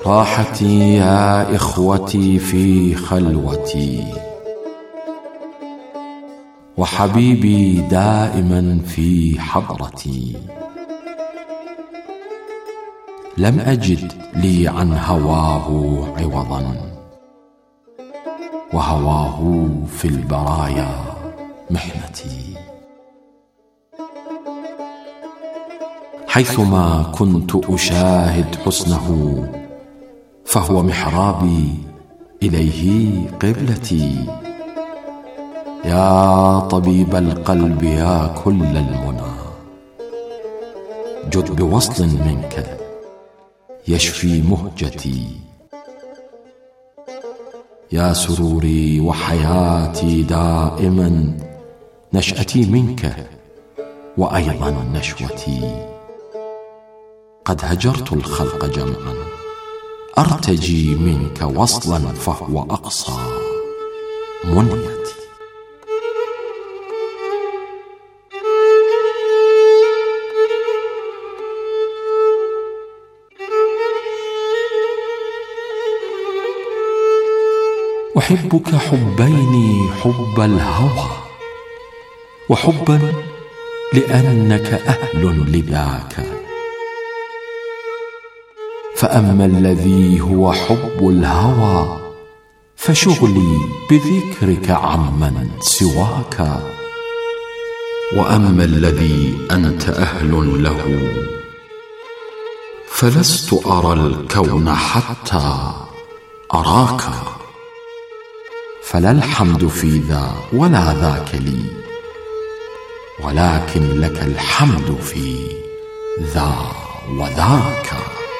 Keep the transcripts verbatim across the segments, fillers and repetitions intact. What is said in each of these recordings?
راحتي يا إخوتي في خلوتي، وحبيبي دائما في حضرتي. لم أجد لي عن هواه عوضا، وهواه في البرايا محنتي. حيثما كنت أشاهد حسنه فهو محرابي إليه قبلتي. يا طبيب القلب يا كل المنى، جد بوصل منك يشفي مهجتي. يا سروري وحياتي دائما، نشأتي منك وأيضا نشوتي. قد هجرت الخلق جمعا، أرتجي منك وصلا فهو أقصى منيتي. أحبك حبين، حب الهوى، وحبا لأنك أهل لذاك. فأما الذي هو حب الهوى فشغلي بذكرك عمن سواك. وأما الذي أنت أهل له فلست أرى الكون حتى أراك. فلا الحمد في ذا ولا ذاك لي، ولكن لك الحمد في ذا وذاك.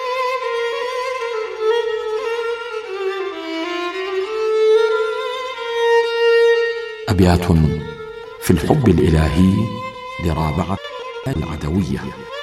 أبيات في الحب الإلهي لرابعة العدوية.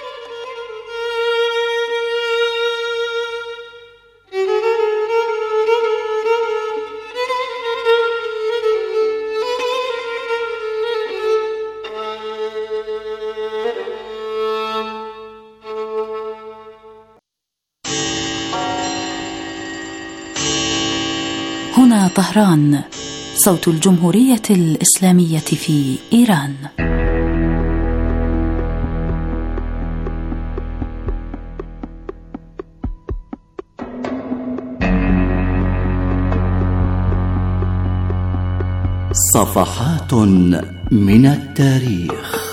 هنا طهران، صوت الجمهورية الإسلامية في إيران. صفحات من التاريخ.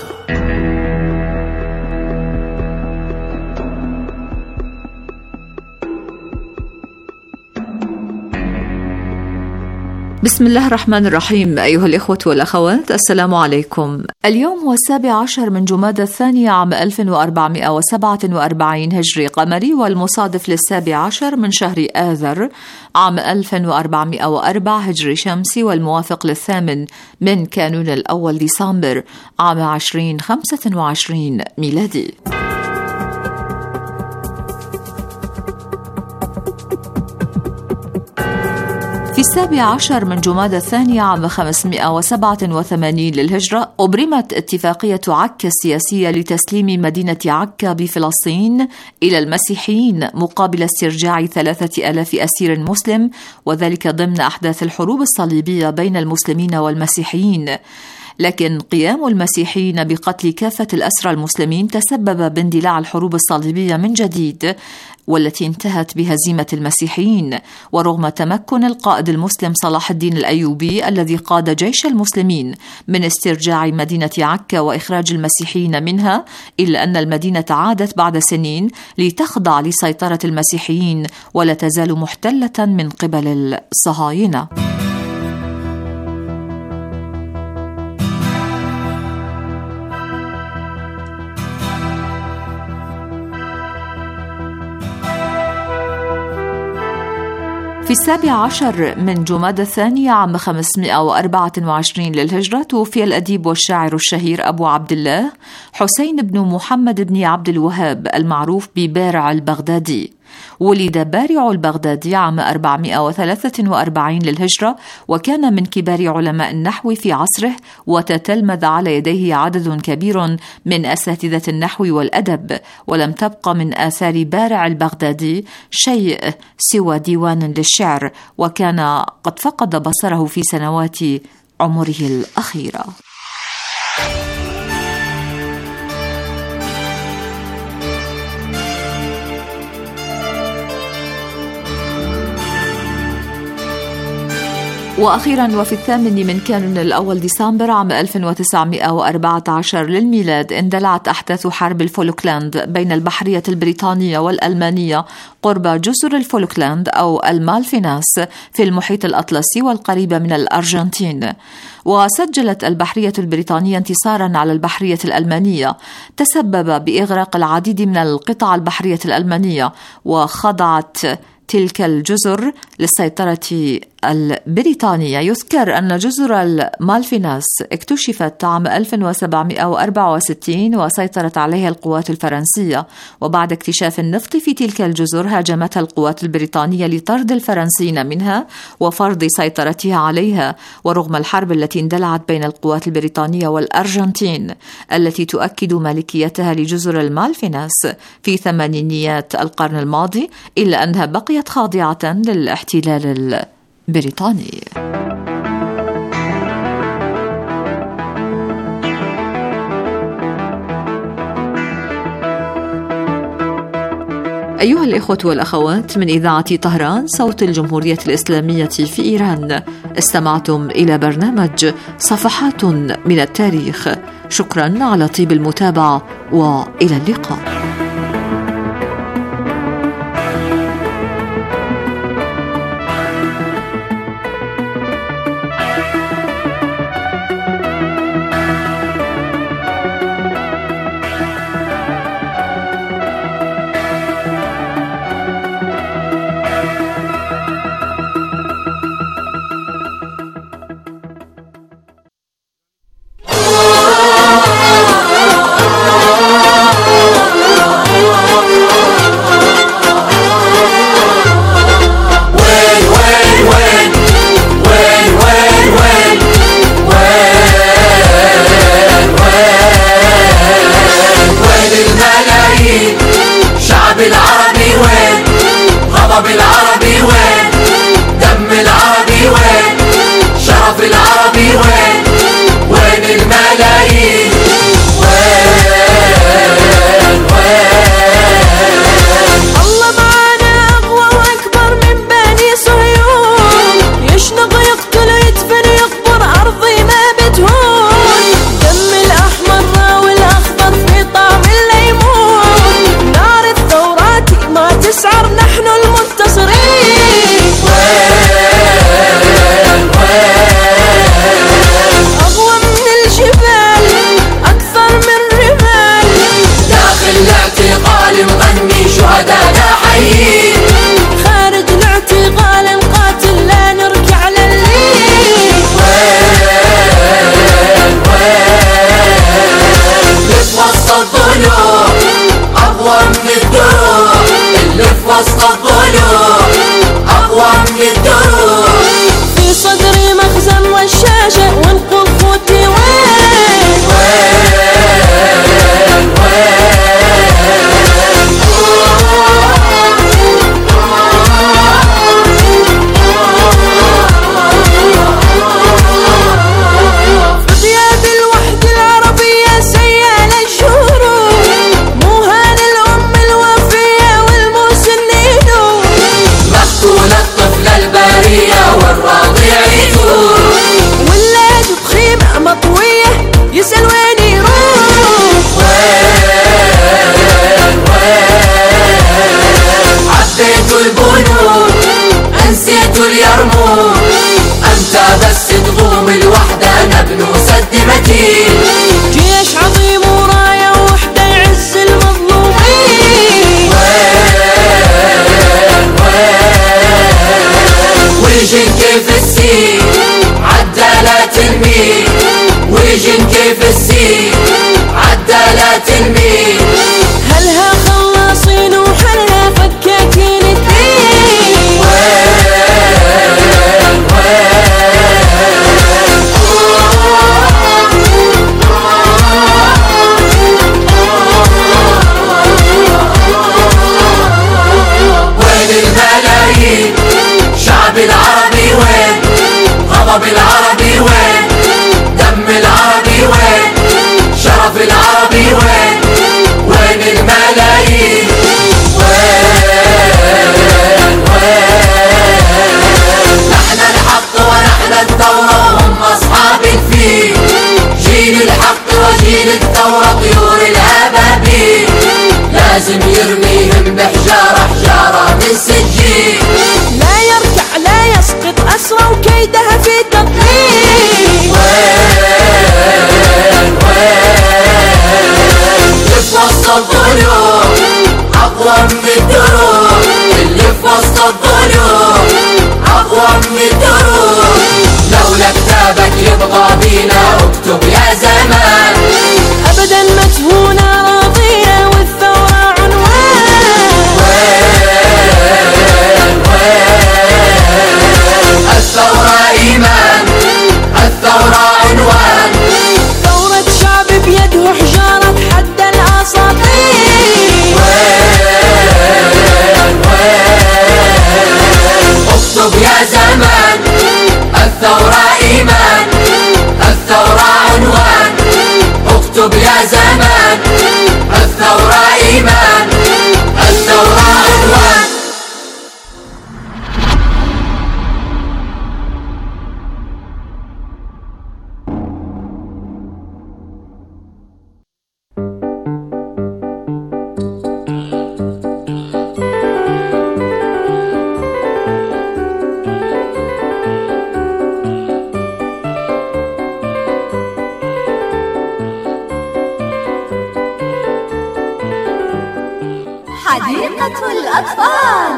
بسم الله الرحمن الرحيم. أيها الإخوة والأخوات، السلام عليكم. اليوم هو السابع عشر من جمادى الثانية عام ألف وأربعمائة وسبعة وأربعين هجري قمري، والمصادف للسابع عشر من شهر آذر عام ألف وأربعمائة وأربعة هجري شمسي، والموافق للثامن من كانون الأول ديسمبر عام عشرين خمسة وعشرين ميلادي. في السابع عشر من جمادى الثانية عام خمسمائة وسبعة وثمانين للهجرة أبرمت اتفاقية عكا السياسية لتسليم مدينة عكا بفلسطين إلى المسيحيين مقابل استرجاع ثلاثة آلاف أسير مسلم، وذلك ضمن أحداث الحروب الصليبية بين المسلمين والمسيحيين. لكن قيام المسيحيين بقتل كافة الأسرى المسلمين تسبب باندلاع الحروب الصليبية من جديد، والتي انتهت بهزيمة المسيحيين. ورغم تمكن القائد المسلم صلاح الدين الأيوبي الذي قاد جيش المسلمين من استرجاع مدينة عكا وإخراج المسيحيين منها، إلا أن المدينة عادت بعد سنين لتخضع لسيطرة المسيحيين ولا تزال محتلة من قبل الصهاينة. في السابع عشر من جمادى الثانية عام خمسمائة وأربعة وعشرين للهجرة توفي الأديب والشاعر الشهير أبو عبد الله حسين بن محمد بن عبد الوهاب المعروف ببارع البغدادي. ولد بارع البغدادي عام أربعمائة وثلاثة وأربعين للهجرة، وكان من كبار علماء النحو في عصره، وتتلمذ على يديه عدد كبير من أساتذة النحو والأدب، ولم تبق من آثار بارع البغدادي شيء سوى ديوان للشعر، وكان قد فقد بصره في سنوات عمره الأخيرة. وأخيرا، وفي الثامن من كانون الأول ديسمبر عام ألف وتسعمائة وأربعة عشر للميلاد اندلعت أحداث حرب الفولكلاند بين البحرية البريطانية والألمانية قرب جزر الفولكلاند أو المالفيناس في المحيط الأطلسي والقريبة من الأرجنتين. وسجلت البحرية البريطانية انتصارا على البحرية الألمانية تسبب بإغراق العديد من القطع البحرية الألمانية، وخضعت تلك الجزر للسيطرة البريطانية. يذكر أن جزر المالفيناس اكتشفت عام ألف وسبعمائة وأربعة وستين وسيطرت عليها القوات الفرنسية، وبعد اكتشاف النفط في تلك الجزر هاجمتها القوات البريطانية لطرد الفرنسيين منها وفرض سيطرتها عليها. ورغم الحرب التي اندلعت بين القوات البريطانية والأرجنتين التي تؤكد مالكيتها لجزر المالفيناس في ثمانينيات القرن الماضي، إلا أنها بقيت خاضعة للاحتلال البريطاني. أيها الإخوة والأخوات، من إذاعة طهران صوت الجمهورية الإسلامية في إيران، استمعتم إلى برنامج صفحات من التاريخ. شكرا على طيب المتابعة، وإلى اللقاء. الدروب اللي في وسط الضلوع أقوى من الدروب. لولا كتابك يبقى بينا اكتب يا زمان. أبدا مدفونة راضية والثورة عنوان. وين وين الثورة إيمان، الثورة عنوان. ثورة شعب بيده حجارة تحدى الأساطير. وين وين اكتب يا زمان. الثورة إيمان، الثورة عنوان. اكتب يا زمان. الثورة إيمان، الثورة عنوان. حديقة الأطفال.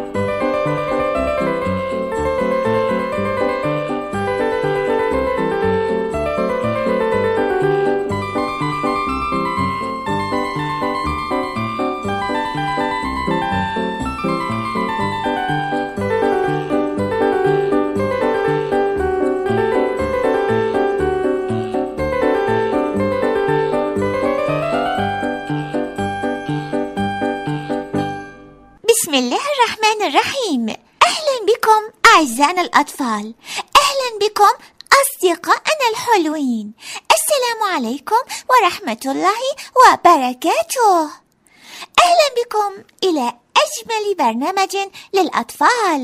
بسم الله الرحمن الرحيم. أهلا بكم أعزائنا الأطفال، أهلا بكم أصدقائنا الحلوين. السلام عليكم ورحمة الله وبركاته. أهلا بكم إلى أجمل برنامج للأطفال.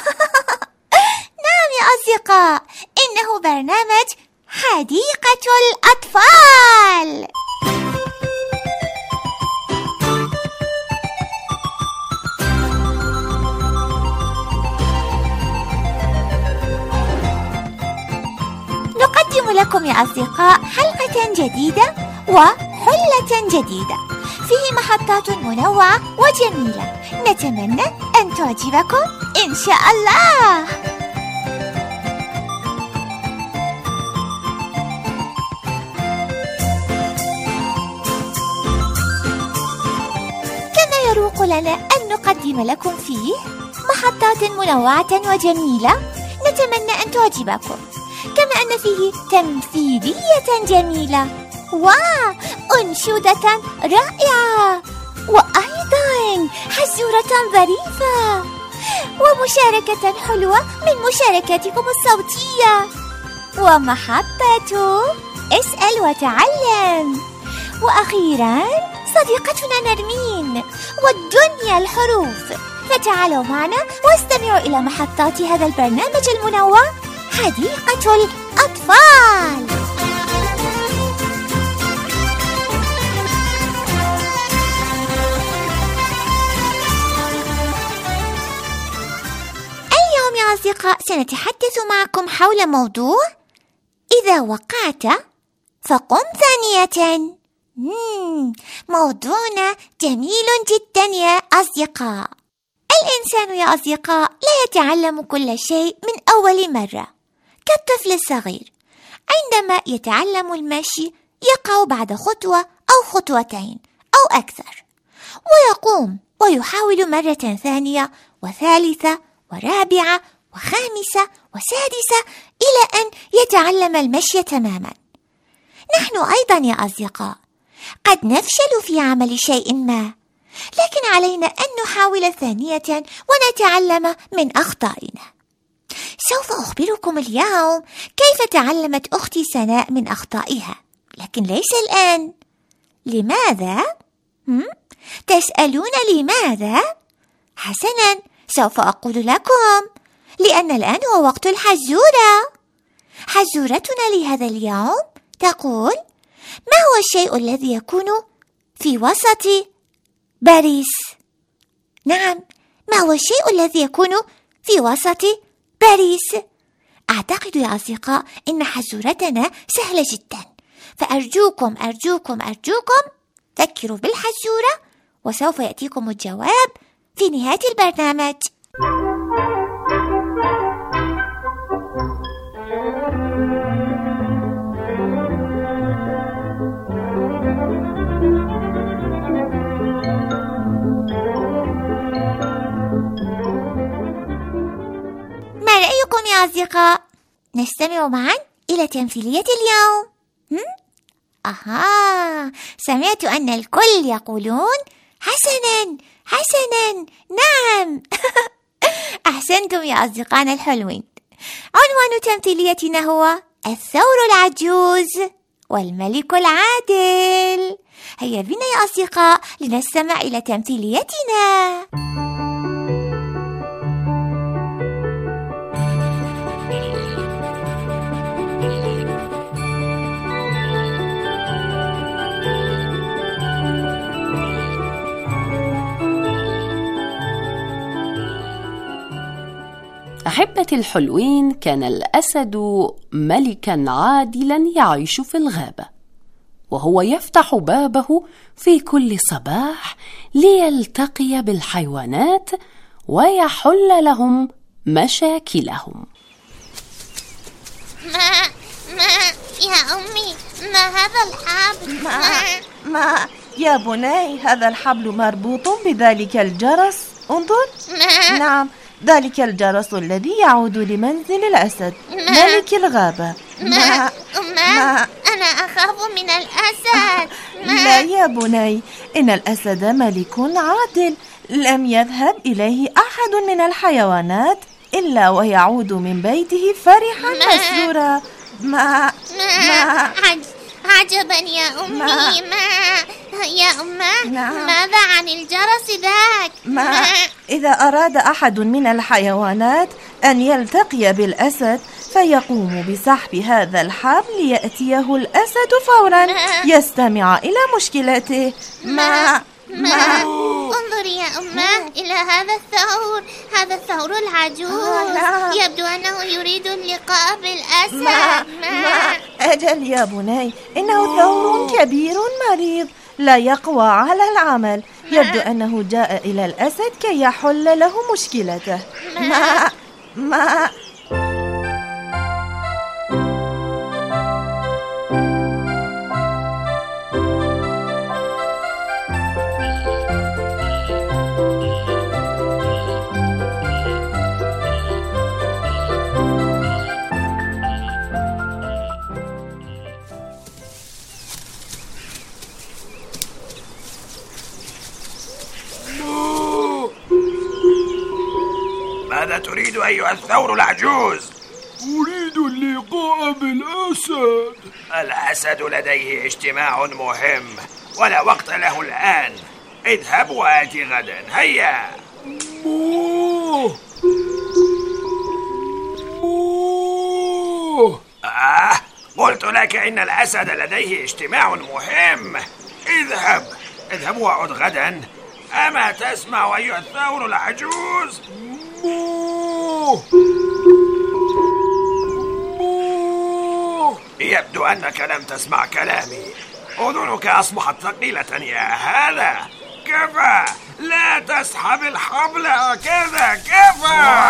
نعم يا أصدقاء، إنه برنامج حديقة الأطفال. نقدم لكم يا أصدقاء حلقة جديدة وحلة جديدة فيه محطات منوعة وجميلة، نتمنى أن تعجبكم إن شاء الله. كما يروق لنا أن نقدم لكم فيه محطات منوعة وجميلة، نتمنى أن تعجبكم، كما أن فيه تمثيلية جميلة وأنشودة رائعة، وأيضا حزورة ظريفة، ومشاركة حلوة من مشاركاتكم الصوتية، ومحطة اسأل وتعلم، وأخيرا صديقتنا نرمين والدنيا الحروف. فتعالوا معنا واستمعوا إلى محطات هذا البرنامج المنوع حديقة الأطفال. اليوم يا أصدقاء سنتحدث معكم حول موضوع إذا وقعت فقم ثانية. مم. موضوعنا جميل جدا يا أصدقاء. الإنسان يا أصدقاء لا يتعلم كل شيء من أول مرة، كالطفل الصغير عندما يتعلم المشي يقع بعد خطوة أو خطوتين أو أكثر، ويقوم ويحاول مرة ثانية وثالثة ورابعة وخامسة وسادسة إلى أن يتعلم المشي تماما. نحن أيضا يا أصدقاء قد نفشل في عمل شيء ما، لكن علينا أن نحاول ثانية ونتعلم من أخطائنا. سوف أخبركم اليوم كيف تعلمت أختي سناء من أخطائها، لكن ليس الآن. لماذا؟ هم؟ تسألون لماذا؟ حسنا، سوف أقول لكم، لأن الآن هو وقت الحزورة. حزورتنا لهذا اليوم تقول: ما هو الشيء الذي يكون في وسط باريس؟ نعم، ما هو الشيء الذي يكون في وسط باريس؟ أعتقد يا أصدقاء إن حزورتنا سهلة جدا، فأرجوكم أرجوكم أرجوكم فكروا بالحزورة وسوف يأتيكم الجواب في نهاية البرنامج. ما رأيكم يا أصدقاء؟ نستمع معا إلى تمثيلية اليوم. هم؟ أها، سمعت أن الكل يقولون حسناً حسناً، نعم. أحسنتم يا أصدقائنا الحلوين. عنوان تمثيليتنا هو الثور العجوز والملك العادل. هيا بنا يا أصدقاء لنستمع إلى تمثيليتنا. أحبتي الحلوين، كان الأسد ملكا عادلا يعيش في الغابة، وهو يفتح بابه في كل صباح ليلتقي بالحيوانات ويحل لهم مشاكلهم. ما ما يا أمي، ما هذا الحبل؟ ما ما يا بني، هذا الحبل مربوط بذلك الجرس. انظر. ما نعم، ذلك الجرس الذي يعود لمنزل الأسد ملك الغابة. ما, ما أنا أخاف من الأسد. لا يا بني، إن الأسد ملك عادل، لم يذهب إليه أحد من الحيوانات إلا ويعود من بيته فرحا مسرورا. ما ما عجبا يا أمي. ما, ما يا أمه، نعم. ماذا عن الجرس ذاك؟ ما إذا أراد أحد من الحيوانات أن يلتقي بالأسد فيقوم بسحب هذا الحبل ليأتيه الأسد فورا يستمع إلى مشكلته. ما ما انظري يا أمه إلى هذا الثور، هذا الثور العجوز. آه يبدو أنه يريد اللقاء بالأسد. ما, ما أجل يا بني، إنه ثور كبير مريض لا يقوى على العمل. يبدو أنه جاء إلى الأسد كي يحل له مشكلته. ما ما ماذا تريد أيها الثور العجوز؟ أريد اللقاء بالأسد. الأسد لديه اجتماع مهم ولا وقت له الآن. اذهب وآتي غدا. هيا. موه موه آه قلت لك إن الأسد لديه اجتماع مهم. اذهب اذهب وعد غدا. أما تسمع أيها الثور العجوز؟ موه موه يبدو أنك لم تسمع كلامي. أذنك أصبحت ثقيلة يا هذا. كفى، لا تسحب الحبل هكذا. كفى.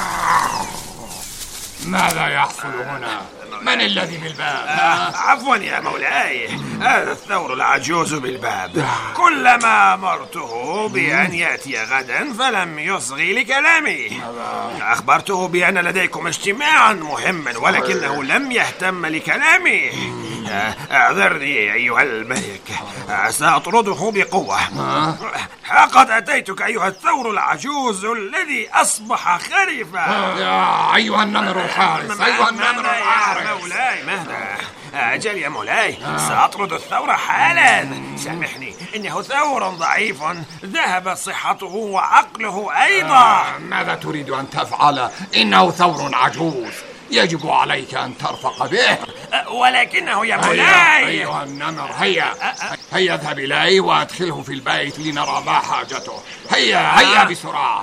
ماذا يحصل هنا؟ من الذي بالباب؟ آه عفوا يا مولاي، هذا الثور العجوز بالباب. كلما أمرته بأن يأتي غدا فلم يصغي لكلامي. أخبرته بأن لديكم اجتماعا مهما ولكنه لم يهتم لكلامي. اعذرني أيها الملك، سأطرده بقوة. لقد أتيتك أيها الثور العجوز الذي أصبح خريفا. يا أيها النمر الحارس، أيها النمر الحارس. مولاي ماذا؟ أجل يا مولاي، سأطرد الثور حالا. سامحني، إنه ثور ضعيف ذهبت صحته وعقله أيضا. ماذا تريد أن تفعل؟ إنه ثور عجوز، يجب عليك أن ترفق به. ولكنه يا مولاي. هيا أيها النمر، هيا هيا اذهب إليه وادخله في البيت لنرى ما حاجته. هيا هيا بسرعة.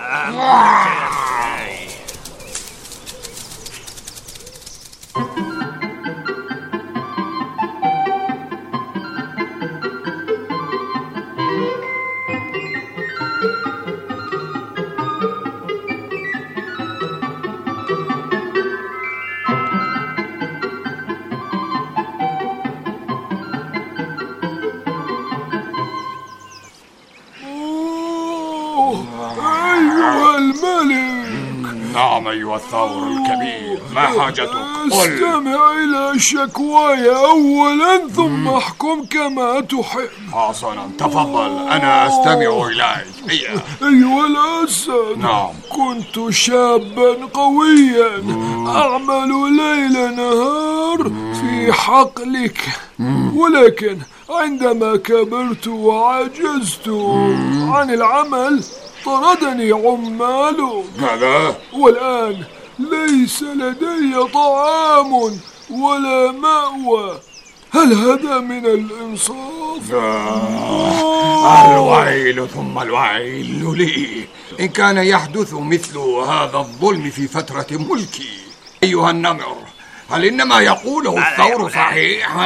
أيها الملك. نعم أيها الثور الكبير، ما حاجتك؟ قل. استمع إلى شكواي أولا ثم احكم كما تحب. حسنا، تفضل، أنا أستمع إليك. هيا. أيها الأسد. نعم. كنت شابا قويا أعمل ليل نهار في حقلك، ولكن عندما كبرت وعجزت عن العمل طردني عمالك. ماذا؟ والآن ليس لدي طعام ولا مأوى. هل هذا من الإنصاف؟ آه. الويل ثم الويل لي إن كان يحدث مثل هذا الظلم في فترة ملكي. أيها النمر، هل إنما يقوله الثور صحيح؟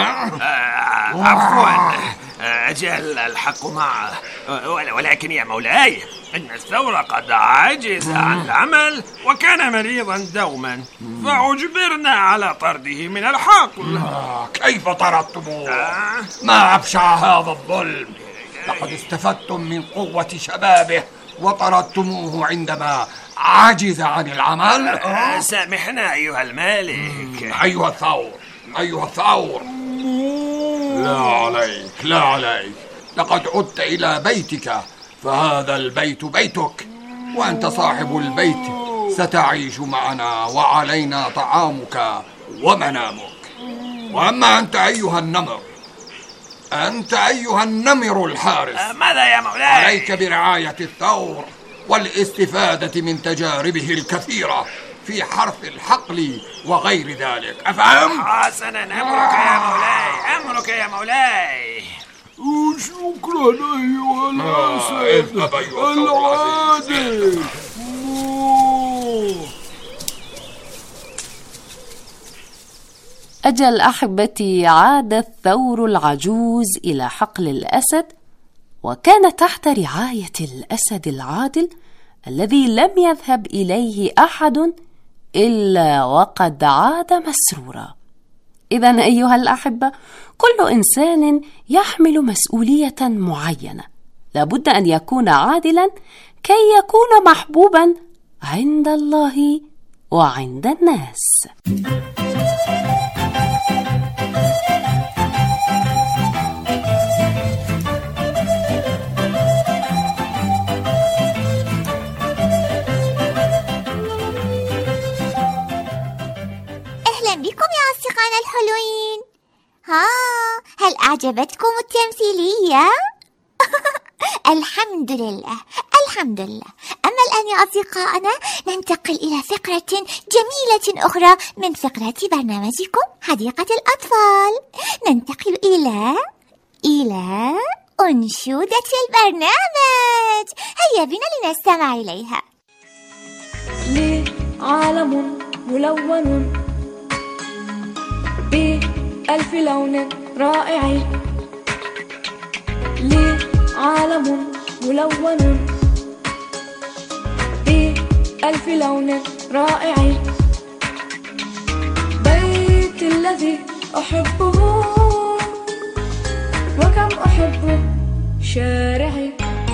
عفوا، أجل الحق معه، ولكن يا مولاي إن الثور قد عجز عن العمل وكان مريضا دوما، فأجبرنا على طرده من الحقل. آه، كيف طردتموه؟ آه. ما أبشع هذا الظلم. لقد استفدتم من قوة شبابه وطردتموه عندما عجز عن العمل. آه. سامحنا أيها الملك. أيها الثور، أيها الثور، لا عليك، لا عليك. لقد عدت إلى بيتك، فهذا البيت بيتك، وأنت صاحب البيت. ستعيش معنا وعلينا طعامك ومنامك. وأما أنت أيها النمر، أنت أيها النمر الحارس، أه ماذا يا مولاي؟ عليك برعاية الثور والاستفادة من تجاربه الكثيرة في حرث الحقل وغير ذلك. أفهم؟ حسنا، أمرك يا مولاي، أمرك يا مولاي. شكرا أيها الأسد آه العادل. أجل أحبتي، عاد الثور العجوز إلى حقل الأسد، وكان تحت رعاية الأسد العادل الذي لم يذهب إليه أحد إلا وقد عاد مسرورا. إذن أيها الأحبة، كل إنسان يحمل مسؤولية معينة، لابد أن يكون عادلا كي يكون محبوبا عند الله وعند الناس. بكم يا أصدقائنا الحلوين. ها، هل أعجبتكم التمثيلية؟ الحمد لله، الحمد لله. أما الآن يا أصدقائنا ننتقل إلى فقرة جميلة أخرى من فقرات برنامجكم حديقة الأطفال. ننتقل إلى إلى أنشودة البرنامج. هيا بنا لنستمع إليها. لي عالم ملون بألف لون رائع، لي عالم ملون بألف لون رائع، بيت الذي أحبه وكم أحب شارعي.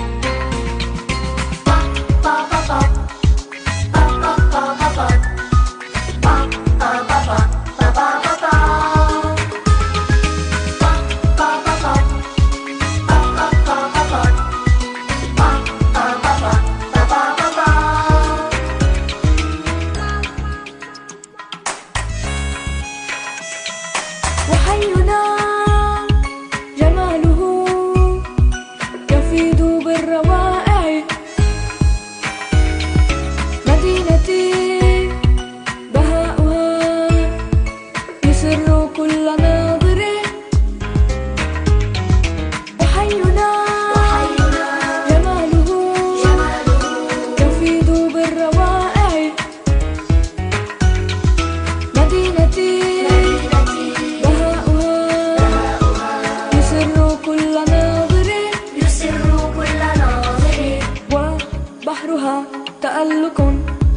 تألق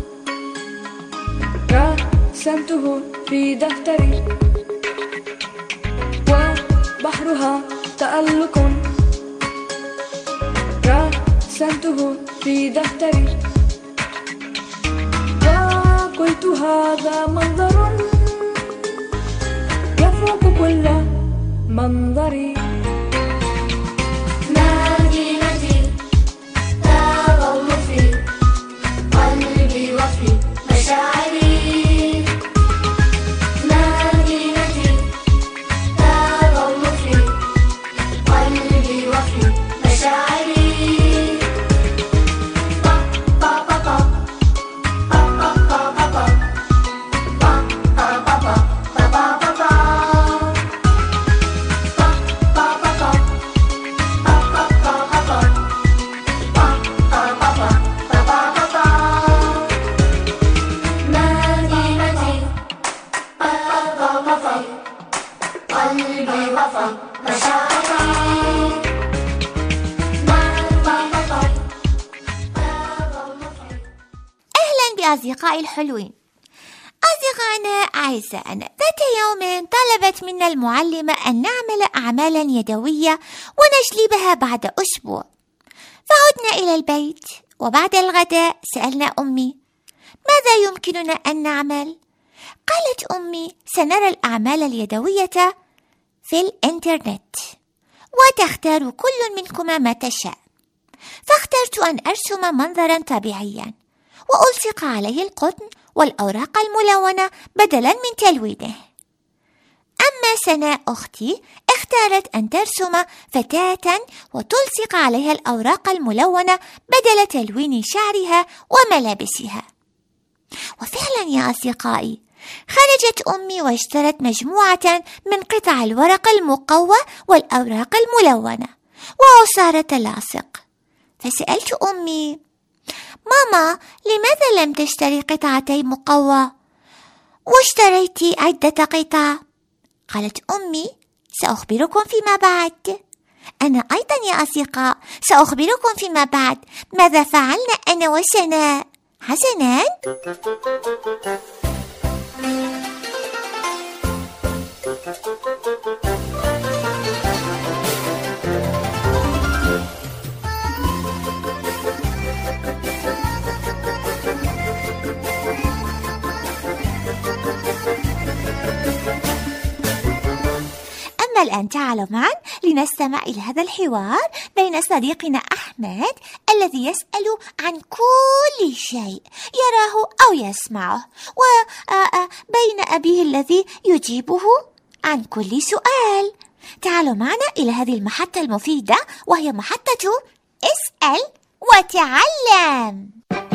رسمته في دفتري، وبحرها تألق رسمته في دفتري، قلت هذا منظر يفوق كل منظري. مدينتي تظل في قلبي وفي مشاعري. مدينتي تظل في قلبي وفي مشاعري. أصدقائي الحلوين، أصدقائنا أعزائنا، ذات يوم طلبت منا المعلمة أن نعمل أعمالا يدوية ونجلبها بعد أسبوع. فعدنا إلى البيت، وبعد الغداء سألنا أمي: ماذا يمكننا أن نعمل؟ قالت أمي: سنرى الأعمال اليدوية في الإنترنت، وتختار كل منكما ما تشاء. فاخترت أن أرسم منظرا طبيعيا وألصق عليه القطن والأوراق الملونة بدلا من تلوينه. أما سناء أختي اختارت أن ترسم فتاة وتلصق عليها الأوراق الملونة بدل تلوين شعرها وملابسها. وفعلا يا أصدقائي، خرجت أمي واشترت مجموعة من قطع الورق المقوى والأوراق الملونة وعصارة اللاصق. فسألت أمي: ماما، لماذا لم تشتري قطعتي مقوى واشتريت عدة قطع؟ قالت أمي: سأخبركم فيما بعد. أنا أيضا يا أصدقاء سأخبركم فيما بعد ماذا فعلنا أنا وسناء. حسناً؟ الآن تعالوا معا لنستمع إلى هذا الحوار بين صديقنا أحمد الذي يسأل عن كل شيء يراه أو يسمعه، وبين أبيه الذي يجيبه عن كل سؤال. تعالوا معنا إلى هذه المحطة المفيدة، وهي محطة اسأل وتعلم.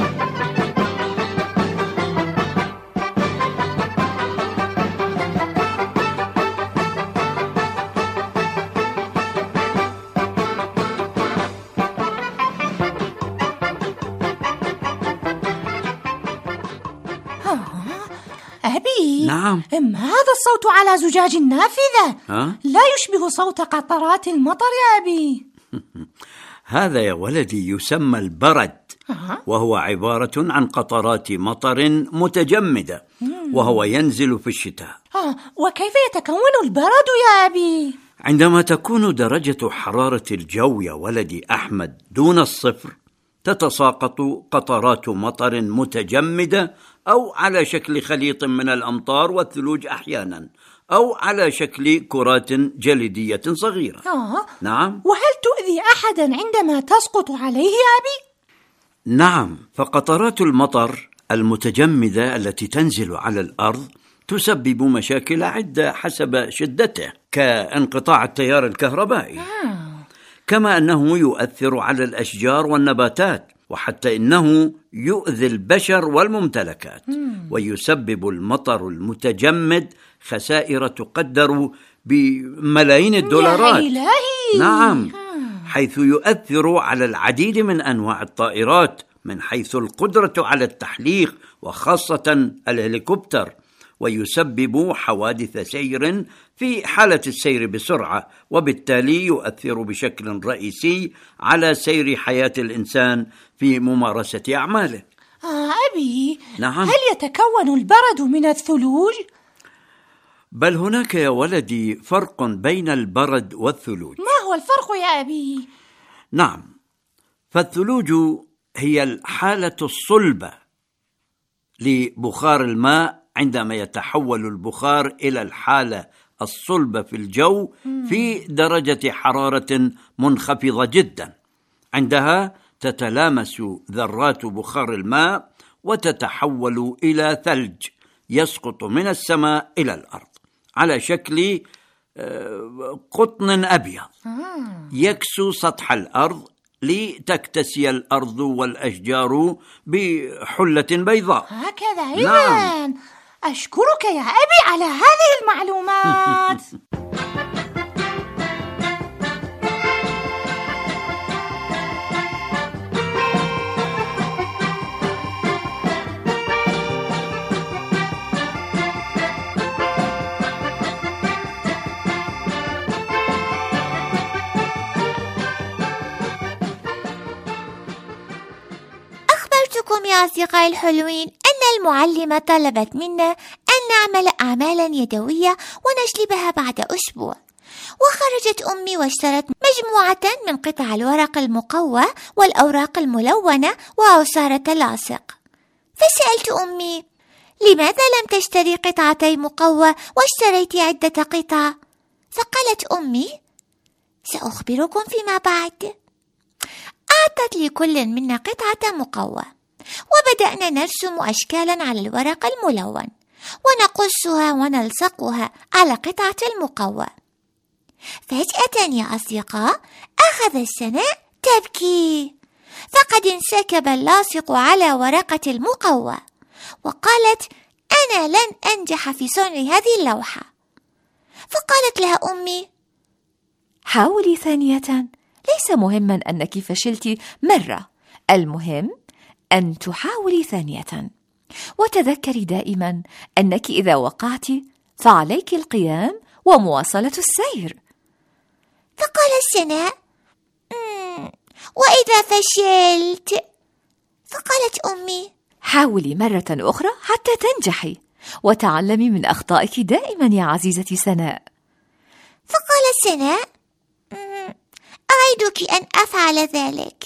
أبي، نعم. ما هذا الصوت على زجاج النافذة؟ ها؟ لا يشبه صوت قطرات المطر يا أبي. هذا يا ولدي يسمى البرد، وهو عبارة عن قطرات مطر متجمدة، وهو ينزل في الشتاء. آه، وكيف يتكون البرد يا أبي؟ عندما تكون درجة حرارة الجو يا ولدي أحمد دون الصفر، تتساقط قطرات مطر متجمدة أو على شكل خليط من الأمطار والثلوج أحيانا، أو على شكل كرات جليدية صغيرة. آه. نعم. وهل تؤذي أحدا عندما تسقط عليه يا أبي؟ نعم، فقطرات المطر المتجمدة التي تنزل على الأرض تسبب مشاكل عدة حسب شدته، كانقطاع التيار الكهربائي. آه. كما أنه يؤثر على الأشجار والنباتات، وحتى إنه يؤذي البشر والممتلكات. مم. ويسبب المطر المتجمد خسائر تقدر بملايين الدولارات. يا إلهي. نعم، حيث يؤثر على العديد من أنواع الطائرات، من حيث القدرة على التحليق وخاصة الهليكوبتر، ويسبب حوادث سير في حالة السير بسرعة، وبالتالي يؤثر بشكل رئيسي على سير حياة الإنسان في ممارسة أعماله. آه أبي، نعم. هل يتكون البرد من الثلوج؟ بل هناك يا ولدي فرق بين البرد والثلوج. ما هو الفرق يا أبي؟ نعم، فالثلوج هي الحالة الصلبة لبخار الماء عندما يتحول البخار إلى الحالة الصلبة في الجو في درجة حرارة منخفضة جدا. عندها تتلامس ذرات بخار الماء وتتحول إلى ثلج يسقط من السماء إلى الأرض على شكل قطن أبيض يكسو سطح الأرض لتكتسي الأرض والأشجار بحلة بيضاء. هكذا إذن. نعم. أشكرك يا أبي على هذه المعلومات. أخبرتكم يا أصدقائي الحلوين أن المعلمة طلبت منا أن نعمل أعمالا يدوية ونجلبها بعد أسبوع، وخرجت أمي واشترت مجموعة من قطع الورق المقوى والأوراق الملونة وعصارة اللاصق. فسألت أمي: لماذا لم تشتري قطعتي مقوى واشتريت عدة قطع؟ فقالت أمي: سأخبركم فيما بعد. أعطت لكل منا قطعة مقوى، وبدأنا نرسم أشكالا على الورق الملون ونقصها ونلصقها على قطعة المقوى. فجأة يا أصدقاء أخذ السماء تبكي، فقد انسكب اللاصق على ورقة المقوى، وقالت: أنا لن أنجح في صنع هذه اللوحة. فقالت لها أمي: حاولي ثانية، ليس مهما أنك فشلت مرة، المهم أن تحاولي ثانية، وتذكري دائما أنك إذا وقعت فعليك القيام ومواصلة السير. فقالت سناء: وإذا فشلت؟ فقالت أمي: حاولي مرة أخرى حتى تنجحي، وتعلمي من أخطائك دائما يا عزيزتي سناء. فقالت سناء: أعدك أن أفعل ذلك.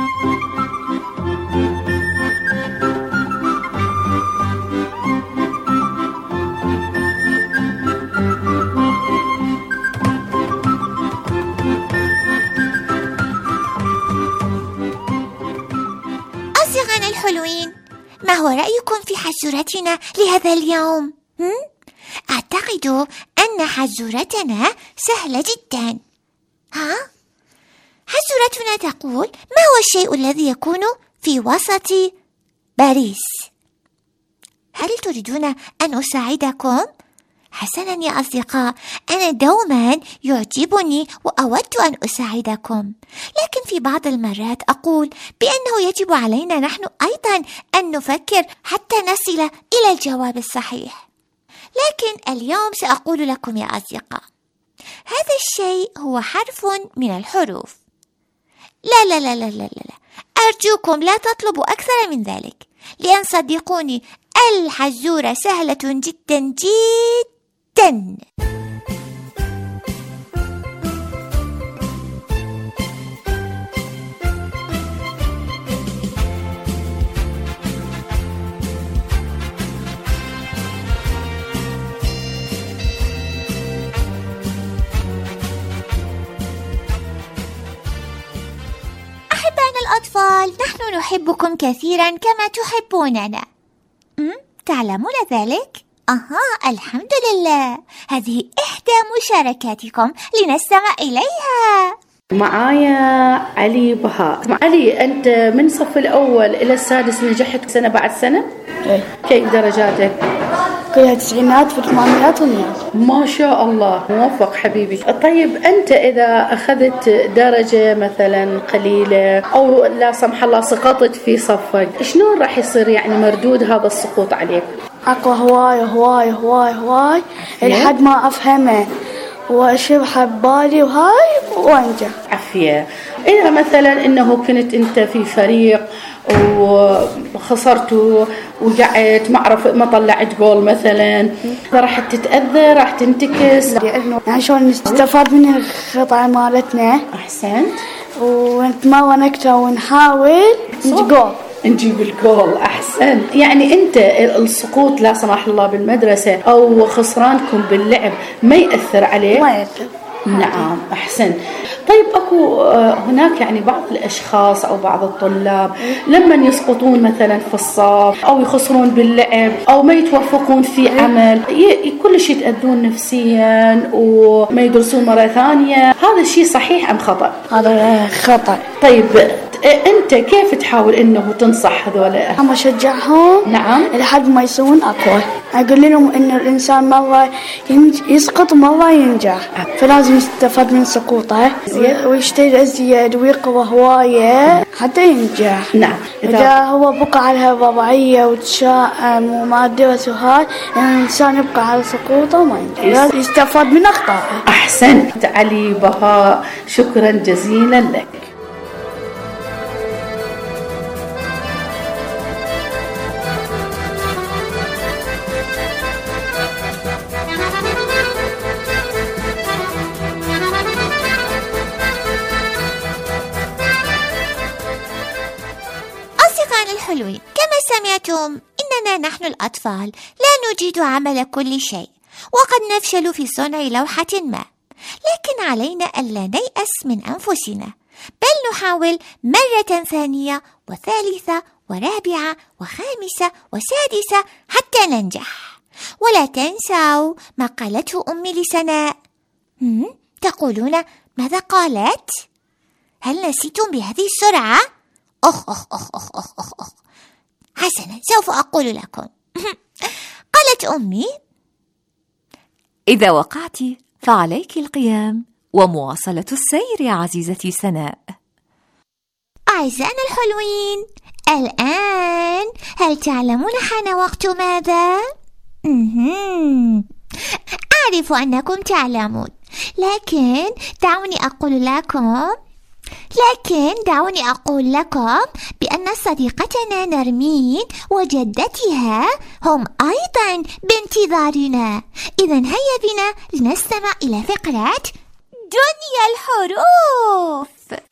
أصدقائنا الحلوين، ما هو رأيكم في حزورتنا لهذا اليوم؟ هم؟ أعتقد أن حزورتنا سهلة جدا. ها؟ حزورتنا تقول: ما هو الشيء الذي يكون في وسط باريس؟ هل تريدون أن أساعدكم؟ حسنا يا أصدقاء، أنا دوما يعجبني وأود أن أساعدكم، لكن في بعض المرات أقول بأنه يجب علينا نحن أيضا أن نفكر حتى نصل إلى الجواب الصحيح. لكن اليوم سأقول لكم يا أصدقاء، هذا الشيء هو حرف من الحروف. لا لا لا لا لا لا أرجوكم لا تطلبوا أكثر من ذلك، لأن صدقوني الحزورة سهلة جدا جدا. الأطفال، نحن نحبكم كثيرا كما تحبوننا. أم؟ تعلمون ذلك؟ أها، الحمد لله، هذه إحدى مشاركاتكم لنستمع إليها. معايا علي بهاء. علي، أنت من صف الأول إلى السادس نجحت سنة بعد سنة؟ إيه. كيف درجاتك؟ كلها تسعينات في ثمانينات ومئات. ما شاء الله، موفق حبيبي. طيب أنت إذا أخذت درجة مثلا قليلة أو لا سمح الله سقطت في صفك، شلون راح يصير يعني مردود هذا السقوط عليك؟ أقرأ هواي هواي هواي هواي لحد ما أفهمه وأشرحه ببالي وهاي وأنجح. عافية. إذا مثلا إنه كنت أنت في فريق وخسرت وقعت ما أعرف ما طلعت جول مثلا، راح تتأذى، راح تنتكس، لأنه يعني شلون نستفاد من الخطأ مالتنا. أحسنت. ونتمرن أكثر ونحاول نجول. نجيب الكول. أحسن. يعني أنت السقوط لا سمح الله بالمدرسة أو خسرانكم باللعب ما يأثر عليه؟ ما يأثر. نعم أحسن. طيب أكو هناك يعني بعض الأشخاص أو بعض الطلاب لما يسقطون مثلا في الصف أو يخسرون باللعب أو ما يتوفقون في عمل كل شيء يتأذون نفسيا وما يدرسون مرة ثانية، هذا الشيء صحيح أم خطأ؟ هذا خطأ. طيب أنت كيف تحاول إنه تنصح هذولا؟ أنا أشجعهم نعم لحد ما يسوون أقوى. أقول لهم إنه الإنسان مرة يسقط مرة ينجح، فلازم يستفاد من سقوطه ويشتغل أزيد ويقوى هواية حتى ينجح. نعم. إذا هو بقى على الوضعية وتشائم وما درس وهاي الإنسان يبقى على سقوطه ما ينجح، لازم يستفاد من أخطائه. أحسنت علي بهاء، شكرا جزيلا لك. الحلوين، كما سمعتم إننا نحن الأطفال لا نجيد عمل كل شيء، وقد نفشل في صنع لوحة ما، لكن علينا ألا نيأس من أنفسنا، بل نحاول مرة ثانية وثالثة ورابعة وخامسة وسادسة حتى ننجح. ولا تنسوا ما قالته أمي لسناء. تقولون ماذا قالت؟ هل نسيتم بهذه السرعة؟ أخ أخ أخ أخ أخ أخ أخ حسنا، سوف أقول لكم. قالت أمي: إذا وقعت فعليك القيام ومواصلة السير يا عزيزتي سناء. أعزائنا الحلوين، الآن هل تعلمون حان وقت ماذا؟ أعرف أنكم تعلمون، لكن دعوني أقول لكم لكن دعوني أقول لكم بأن صديقتنا نرمين وجدتها هم أيضا بانتظارنا. إذن هيا بنا لنستمع إلى فقرة دنيا الحروف.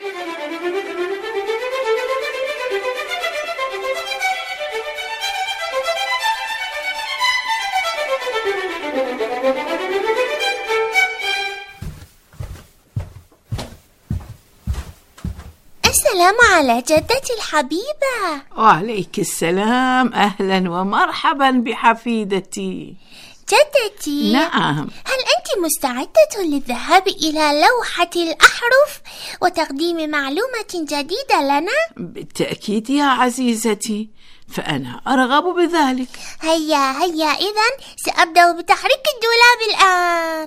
السلام على جدتي الحبيبة. وعليك السلام، أهلا ومرحبا بحفيدتي. جدتي، نعم، هل أنت مستعدة للذهاب إلى لوحة الأحرف وتقديم معلومة جديدة لنا؟ بالتأكيد يا عزيزتي، فأنا أرغب بذلك. هيا هيا إذن سأبدأ بتحريك الدولاب الآن.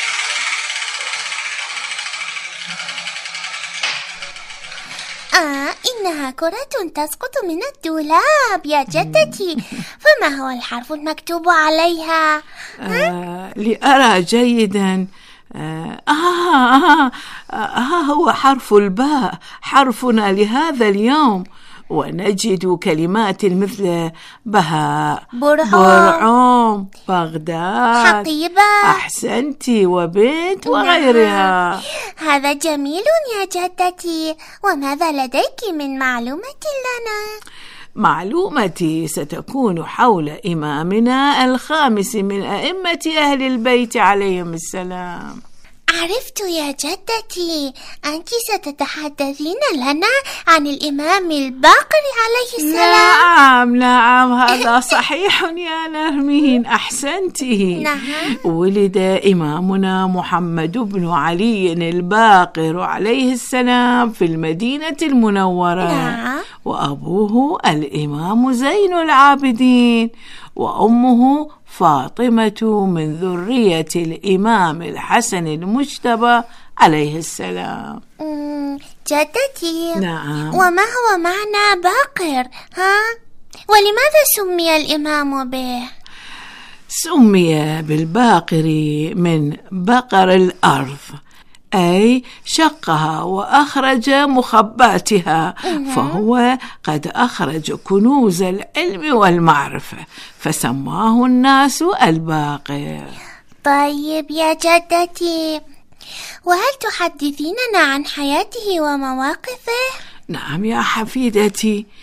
آه إنها كرة تسقط من الدولاب يا جدتي، فما هو الحرف المكتوب عليها؟ آه لأرى جيدا. آه, آه, آه, آه هو حرف الباء، حرفنا لهذا اليوم، ونجد كلمات مثل بهاء، برعوم، برعوم، بغداد، حقيبة، أحسنتي، وبنت وغيرها. هذا جميل يا جدتي. وماذا لديك من معلومة لنا؟ معلومتي ستكون حول إمامنا الخامس من أئمة أهل البيت عليهم السلام. عرفت يا جدتي، أنت ستتحدثين لنا عن الإمام الباقر عليه السلام. نعم نعم، هذا صحيح يا نرمين، أحسنتي. نعم. ولد إمامنا محمد بن علي الباقر عليه السلام في المدينة المنورة. نعم. وأبوه الإمام زين العابدين، وأمه فاطمة من ذرية الإمام الحسن المجتبى عليه السلام. جدتي، نعم، وما هو معنى باقر؟ ها؟ ولماذا سمي الإمام به؟ سمي بالباقر من بقر الأرض، أي شقها وأخرج مخباتها، فهو قد أخرج كنوز العلم والمعرفة، فسماه الناس الباقر. طيب يا جدتي، وهل تحدثيننا عن حياته ومواقفه؟ نعم يا حفيدتي،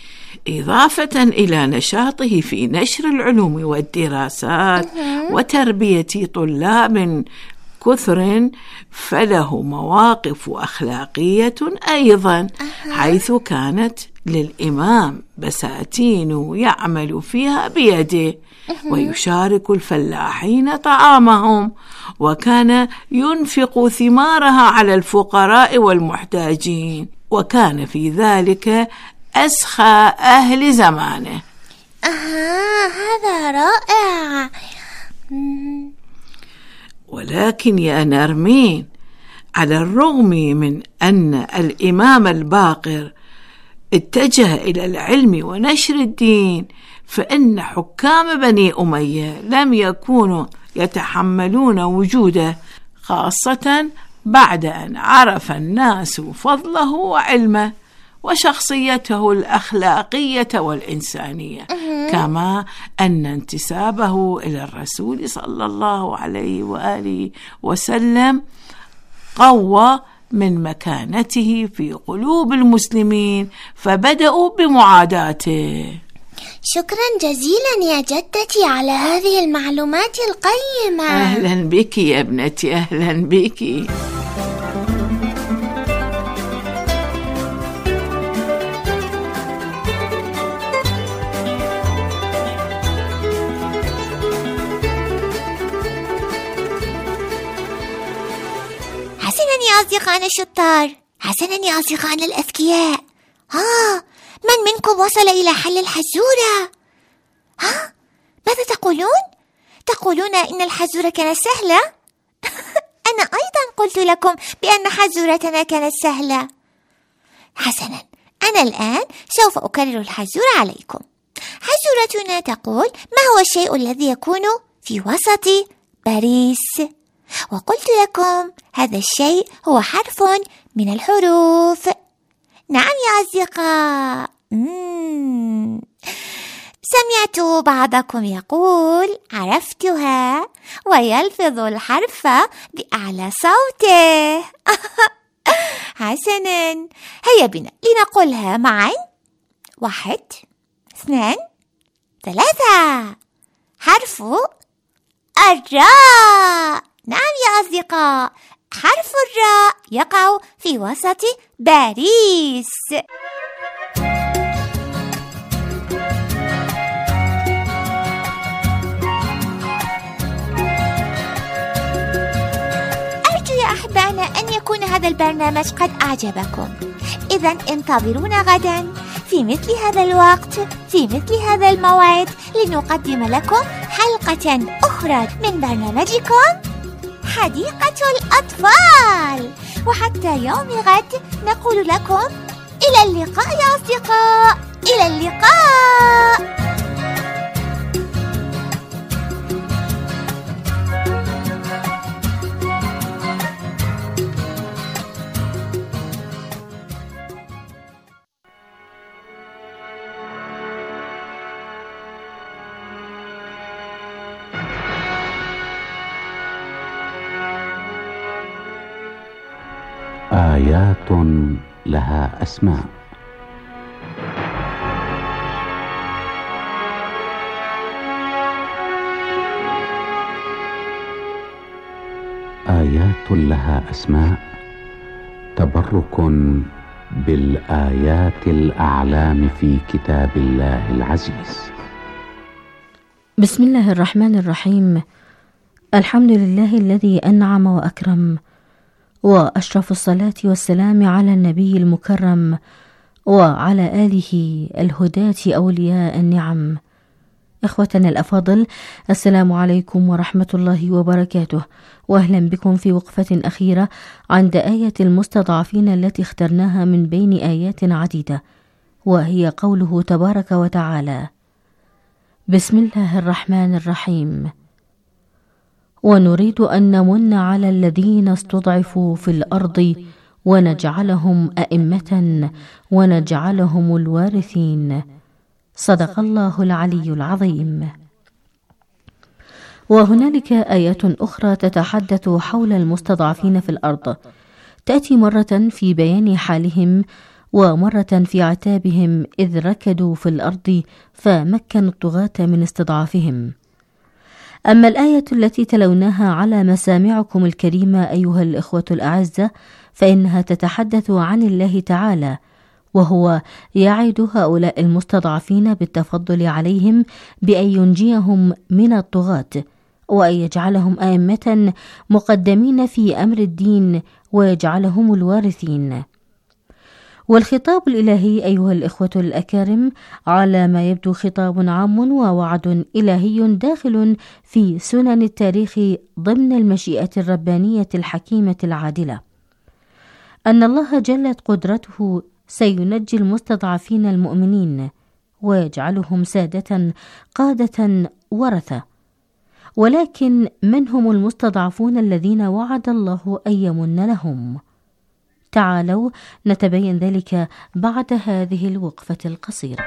إضافة إلى نشاطه في نشر العلوم والدراسات وتربية طلاب كثر، فله مواقف أخلاقية أيضا، حيث كانت للإمام بساتين يعمل فيها بيده ويشارك الفلاحين طعامهم، وكان ينفق ثمارها على الفقراء والمحتاجين، وكان في ذلك أسخى أهل زمانه. آه هذا رائع. ولكن يا نرمين، على الرغم من أن الإمام الباقر اتجه إلى العلم ونشر الدين، فإن حكام بني أمية لم يكونوا يتحملون وجوده، خاصة بعد أن عرف الناس فضله وعلمه وشخصيته الأخلاقية والإنسانية، كما أن انتسابه إلى الرسول صلى الله عليه وآله وسلم قوى من مكانته في قلوب المسلمين، فبدأوا بمعاداته. شكرا جزيلا يا جدتي على هذه المعلومات القيمة. أهلا بك يا ابنتي، أهلا بك. حسنا يا أصدقائنا الشطار، حسنا يا أصدقائنا الأذكياء. ها من منكم وصل إلى حل الحزورة؟ ها ماذا تقولون؟ تقولون إن الحزورة كانت سهلة؟ أنا أيضا قلت لكم بأن حزورتنا كانت سهلة. حسنا، أنا الآن سوف أكرر الحزورة عليكم. حزورتنا تقول: ما هو الشيء الذي يكون في وسط باريس؟ وقلت لكم هذا الشيء هو حرف من الحروف. نعم يا أصدقاء. مم. سمعت بعضكم يقول: عرفتها، ويلفظ الحرف بأعلى صوته. حسنا، هيا بنا لنقولها معا. واحد، اثنان، ثلاثة. حرف الراء. نعم يا أصدقاء، حرف الراء يقع في وسط باريس. أرجو يا أحبائنا أن يكون هذا البرنامج قد أعجبكم. إذن انتظرونا غدا في مثل هذا الوقت، في مثل هذا الموعد، لنقدم لكم حلقة أخرى من برنامجكم حديقة الأطفال. وحتى يوم غد نقول لكم إلى اللقاء يا أصدقاء، إلى اللقاء. آيات لها أسماء. آيات لها أسماء، تبرك بالآيات الأعلام في كتاب الله العزيز. بسم الله الرحمن الرحيم. الحمد لله الذي أنعم وأكرم، وأشرف الصلاة والسلام على النبي المكرم وعلى آله الهداة أولياء النعم. إخوتنا الأفاضل، السلام عليكم ورحمة الله وبركاته، وأهلا بكم في وقفة أخيرة عند آية المستضعفين التي اخترناها من بين آيات عديدة، وهي قوله تبارك وتعالى: بسم الله الرحمن الرحيم. ونريد أن نمن على الذين استضعفوا في الأرض ونجعلهم أئمة ونجعلهم الوارثين. صدق الله العلي العظيم. وهنالك آيات أخرى تتحدث حول المستضعفين في الأرض، تأتي مرة في بيان حالهم، ومرة في عتابهم إذ ركدوا في الأرض فمكنوا الطغاة من استضعافهم. أما الآية التي تلوناها على مسامعكم الكريمة أيها الإخوة الأعزة فإنها تتحدث عن الله تعالى، وهو يعد هؤلاء المستضعفين بالتفضل عليهم بأن ينجيهم من الطغاة وأن يجعلهم أئمة مقدمين في أمر الدين ويجعلهم الوارثين. والخطاب الإلهي أيها الإخوة الأكارم على ما يبدو خطاب عام ووعد إلهي داخل في سنن التاريخ ضمن المشيئة الربانية الحكيمة العادلة، أن الله جلت قدرته سينجي المستضعفين المؤمنين ويجعلهم سادة قادة ورثة. ولكن من هم المستضعفون الذين وعد الله أن يمن لهم؟ تعالوا نتبين ذلك بعد هذه الوقفة القصيرة.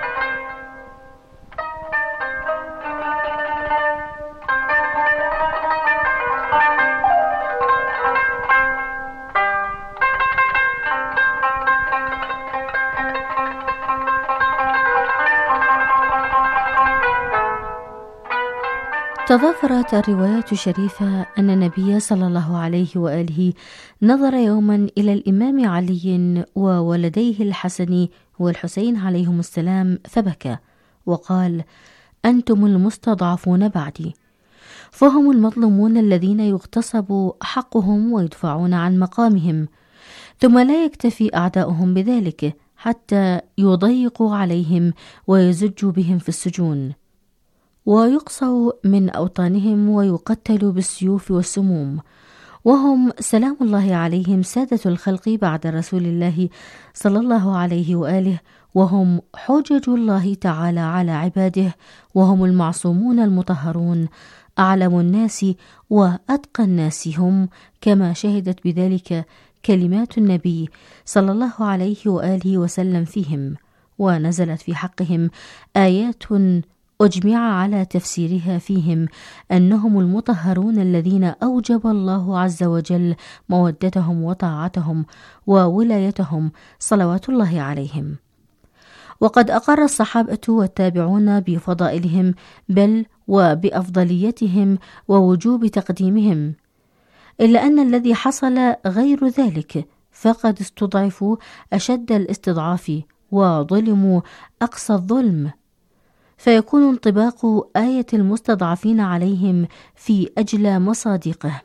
تضافرت الروايات الشريفة أن النبي صلى الله عليه وآله نظر يوما إلى الإمام علي وولديه الحسن والحسين عليهم السلام فبكى وقال: أنتم المستضعفون بعدي، فهم المظلومون الذين يغتصب حقهم ويدفعون عن مقامهم، ثم لا يكتفي أعداؤهم بذلك حتى يضيقوا عليهم ويزجوا بهم في السجون، ويقصوا من أوطانهم ويقتلوا بالسيوف والسموم، وهم سلام الله عليهم سادة الخلق بعد رسول الله صلى الله عليه وآله، وهم حجج الله تعالى على عباده، وهم المعصومون المطهرون، أعلم الناس وأتقى الناس هم، كما شهدت بذلك كلمات النبي صلى الله عليه وآله وسلم فيهم، ونزلت في حقهم آيات أجمع على تفسيرها فيهم أنهم المطهرون الذين أوجب الله عز وجل مودتهم وطاعتهم وولايتهم صلوات الله عليهم. وقد أقر الصحابة والتابعون بفضائلهم بل وبأفضليتهم ووجوب تقديمهم، إلا أن الذي حصل غير ذلك، فقد استضعفوا أشد الاستضعاف وظلموا أقصى الظلم، فيكون انطباق آية المستضعفين عليهم في أجلى مصادقه.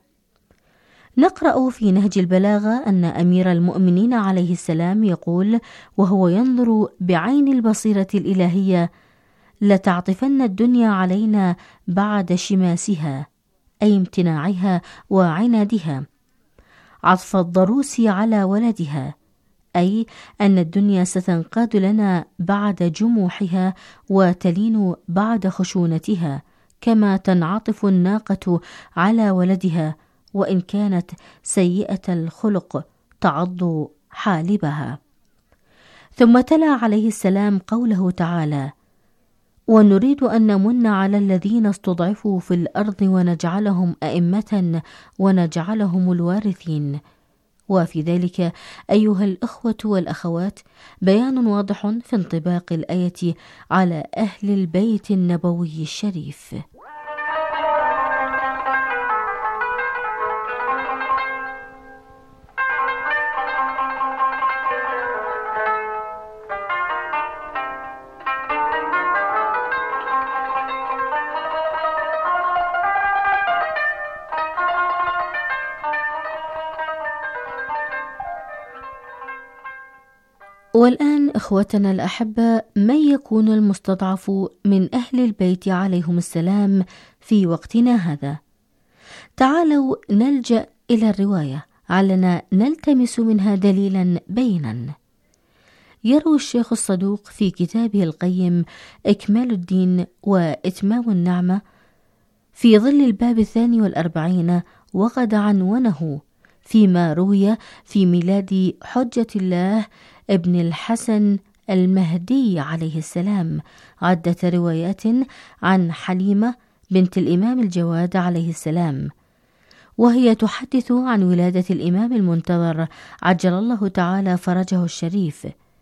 نقرأ في نهج البلاغة أن أمير المؤمنين عليه السلام يقول وهو ينظر بعين البصيرة الإلهية: لتعطفن الدنيا علينا بعد شماسها، أي امتناعها وعنادها، عطف الضروس على ولدها، أي أن الدنيا ستنقاد لنا بعد جموحها وتلين بعد خشونتها، كما تنعطف الناقة على ولدها وإن كانت سيئة الخلق تعض حالبها. ثم تلا عليه السلام قوله تعالى: ونريد أن نمن على الذين استضعفوا في الأرض ونجعلهم أئمة ونجعلهم الوارثين. وفي ذلك أيها الأخوة والأخوات بيان واضح في انطباق الآية على أهل البيت النبوي الشريف. والآن إخوتنا الأحبة، من يكون المستضعف من أهل البيت عليهم السلام في وقتنا هذا؟ تعالوا نلجأ إلى الرواية علنا نلتمس منها دليلا بينا. يروي الشيخ الصدوق في كتابه القيم إكمال الدين وإتمام النعمة في ظل الباب الثاني والأربعين، وقد عنونه فيما روي في ميلاد حجة الله ابن الحسن المهدي عليه السلام عدة روايات عن حليمة بنت الإمام الجواد عليه السلام، وهي تحدث عن ولادة الإمام المنتظر عجل الله تعالى فرجه الشريف،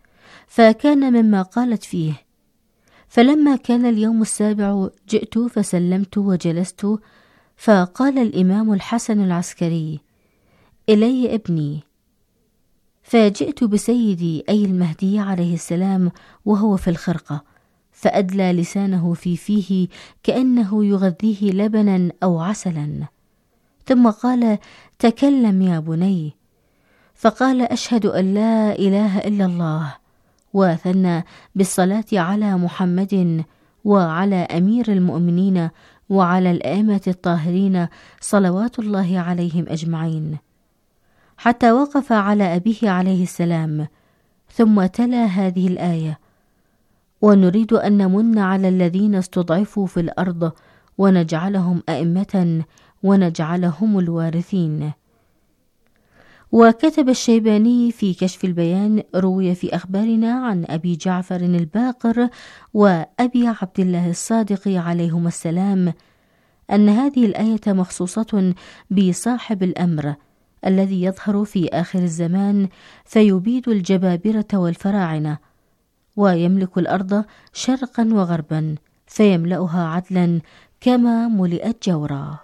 فكان مما قالت فيه: فلما كان اليوم السابع جئت فسلمت وجلست، فقال الإمام الحسن العسكري: إلي ابني. فجئت بسيدي أي المهدي عليه السلام وهو في الخرقة، فأدلى لسانه في فيه كأنه يغذيه لبنا أو عسلا، ثم قال: تكلم يا بني. فقال: أشهد أن لا إله إلا الله، وثنى بالصلاة على محمد وعلى أمير المؤمنين وعلى الأئمة الطاهرين صلوات الله عليهم أجمعين، حتى وقف على أبيه عليه السلام، ثم تلا هذه الآية: ونريد أن نمن على الذين استضعفوا في الأرض ونجعلهم أئمة ونجعلهم الوارثين. وكتب الشيباني في كشف البيان: روي في أخبارنا عن أبي جعفر الباقر وأبي عبد الله الصادق عليهما السلام أن هذه الآية مخصوصة بصاحب الأمر الذي يظهر في آخر الزمان فيبيد الجبابرة والفراعنة، ويملك الأرض شرقا وغربا فيملأها عدلا كما ملئت جورا.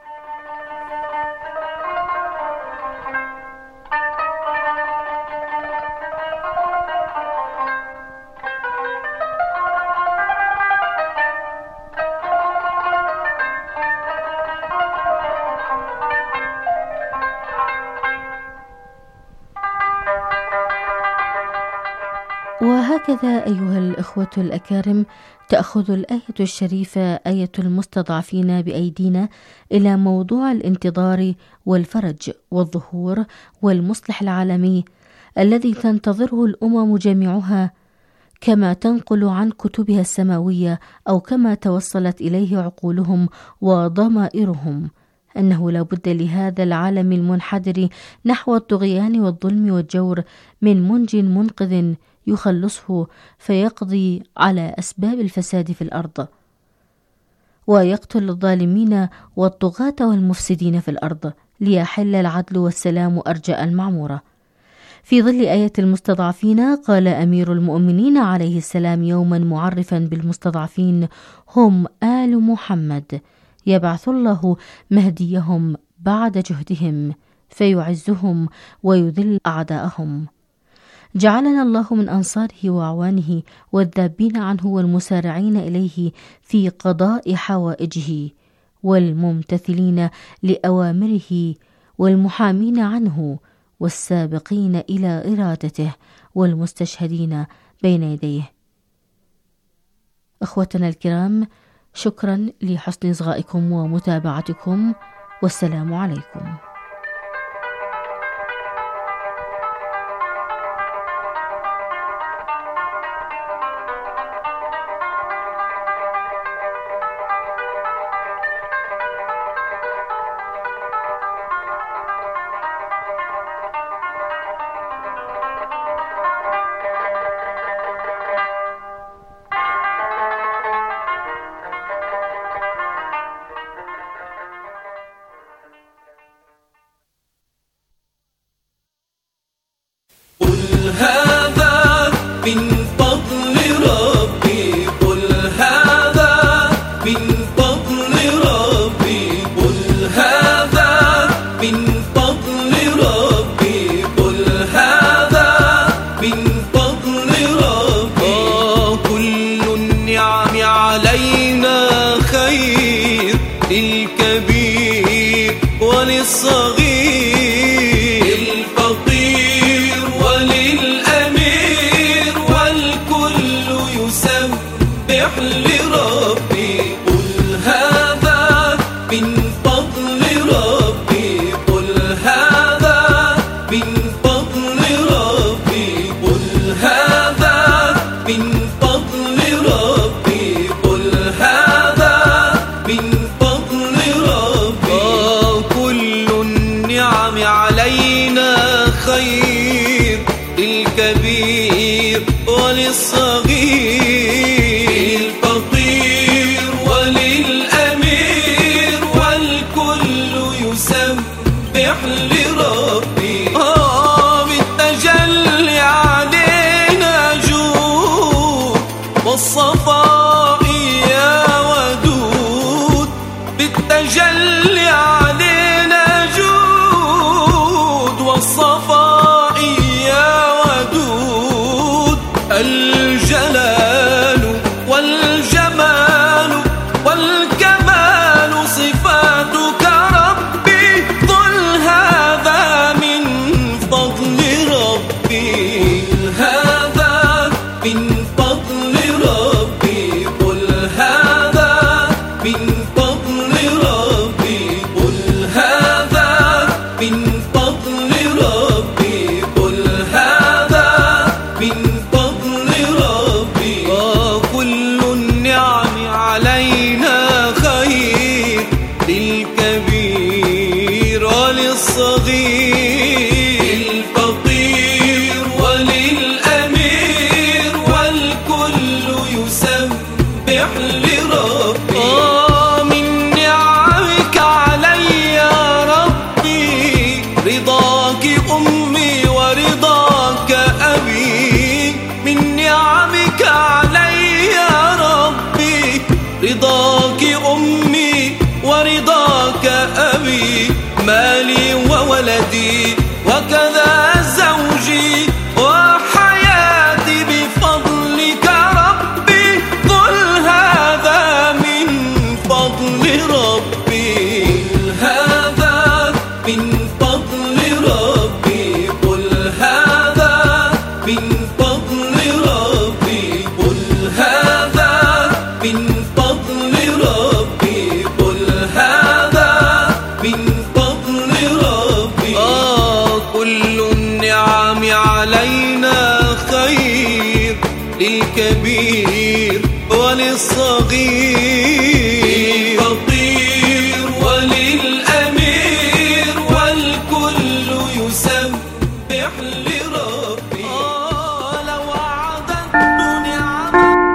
وهكذا أيها الإخوة الأكارم تأخذ الآية الشريفة آية المستضعفين بأيدينا إلى موضوع الانتظار والفرج والظهور والمصلح العالمي الذي تنتظره الأمم جميعها، كما تنقل عن كتبها السماوية أو كما توصلت إليه عقولهم وضمائرهم، أنه لا بد لهذا العالم المنحدر نحو الطغيان والظلم والجور من منج منقذ يخلصه فيقضي على أسباب الفساد في الأرض، ويقتل الظالمين والطغاة والمفسدين في الأرض، ليحل العدل والسلام أرجاء المعمورة. في ظل آية المستضعفين قال أمير المؤمنين عليه السلام يوما معرفا بالمستضعفين: هم آل محمد، يبعث الله مهديهم بعد جهدهم فيعزهم ويذل أعداءهم. جعلنا الله من أنصاره وأعوانه والذابين عنه والمسارعين إليه في قضاء حوائجه والممتثلين لأوامره والمحامين عنه والسابقين إلى إرادته والمستشهدين بين يديه. أخوتنا الكرام، شكرا لحسن إصغائكم ومتابعتكم، والسلام عليكم. هذا من فضل ربي، قل هذا من فضل ربي، قل هذا من فضل ربي، قل هذا من فضل ربي. آه كل النعم علينا خير، للكبير وللصغير، للفقير وللأمير، والكل يسبح لربي. قل هذا من فضل ربي، قل هذا من فضل ربي، قل هذا من فضل ربي، قل هذا من فضل ربي. آه كل النعم علينا خير، للكبير وللصغير، للفقير علينا خير للكبير وللصغير، للفقير وللأمير، والكل يسبح لربي. آه من نعمك علي يا ربي رضاك أمي ورضاك أبي، من نعمك علي يا ربي رضاك أمي ورضاك أبي، مالي وولدي وكذا زوجي وحياتي بفضلك ربي، قل هذا من فضل ربي، قل هذا من فضل ربي، قل هذا من فضل ربي، قل هذا من فضل ربي، قل هذا من فضل ربي. آه كل النعم علينا خير للكبير وللصغير، للفقير وللأمير، والكل يسبح لربي. آه لو عددت نعم.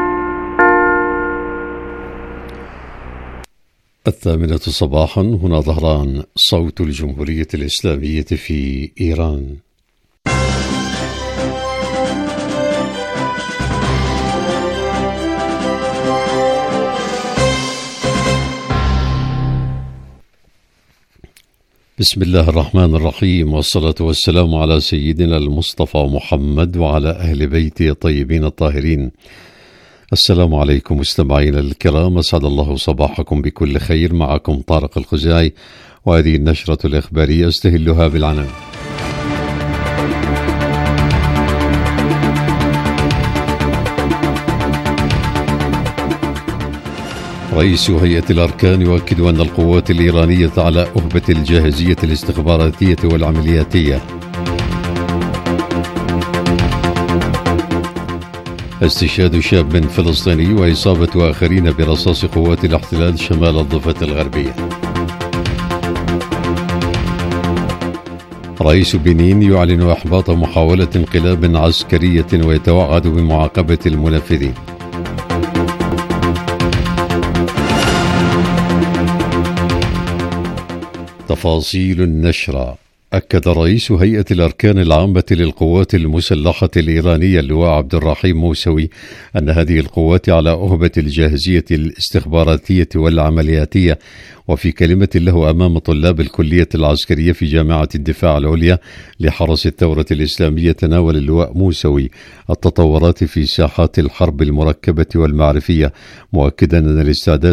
الثامنة صباحا، هنا طهران، صوت الجمهورية الإسلامية في إيران. بسم الله الرحمن الرحيم، والصلاة والسلام على سيدنا المصطفى محمد وعلى أهل بيته الطيبين الطاهرين. السلام عليكم مستمعينا الكرام، أسعد الله صباحكم بكل خير. معكم طارق الخزاعي، وهذه النشرة الإخبارية استهلها بالعنان. رئيس هيئة الأركان يؤكد أن القوات الإيرانية على أهبة الجاهزية الاستخباراتية والعملياتية. استشهاد شاب فلسطيني وإصابة آخرين برصاص قوات الاحتلال شمال الضفة الغربية. رئيس بنين يعلن إحباط محاولة انقلاب عسكرية ويتوعد بمعاقبة المنفذين. تفاصيل النشرة. أكد رئيس هيئة الأركان العامة للقوات المسلحة الإيرانية اللواء عبد الرحيم موسوي أن هذه القوات على أهبة الجاهزية الاستخباراتية والعملياتية. وفي كلمة له أمام طلاب الكلية العسكرية في جامعة الدفاع العليا لحرس الثورة الإسلامية، تناول اللواء موسوي التطورات في ساحات الحرب المركبة والمعرفية، مؤكدا أن الاستعداد